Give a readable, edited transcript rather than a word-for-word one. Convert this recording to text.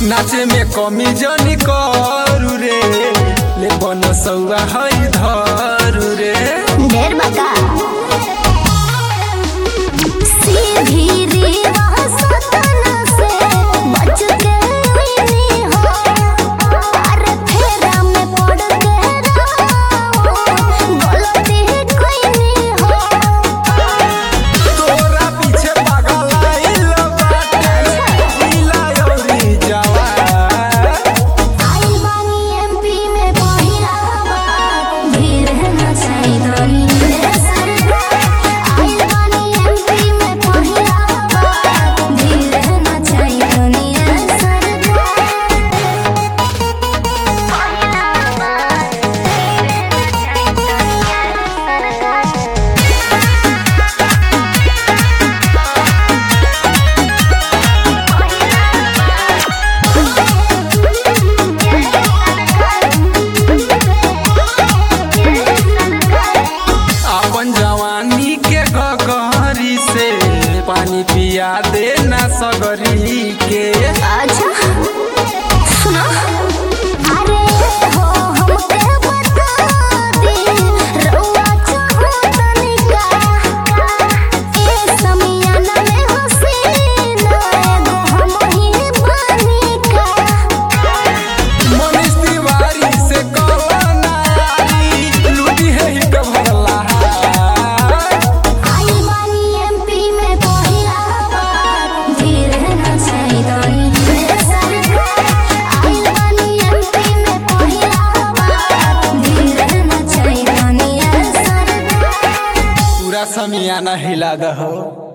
नाचे में कमी जनी करू रे ले बनसौआ है धरू रे ढेर बका सीधी रीवा सतना से बच के नहीं हो अरे फेरा में पड़ के गलती कोई नहीं हो तोरा पीछे पागल आइल बाटे नीला औरी जवा आई बानी एमपी में पहिला बार भीड़ न चाहिए धनी सरकार आई बानी एमपी में पहिला बार भीड़ न चाहिए धनी सरकार अपन जवानी के गगरी से पानी पिया दे ना सगरी के अच्छा सुनो अरे हो हमके बता दे रउआ चाहो तनिका ए समियाना में हसीना एगो हम ही बानिका मनीष तिवारी से कहना यारी लूटी है ही कभरला आई बानी एमपी में पहिला बार धीरे न चाहिए धनी सरकार आई बानी एमपी में पहिला बार धीरे न चाहिए धनी सरकार पूरा समियाना हिला दहो।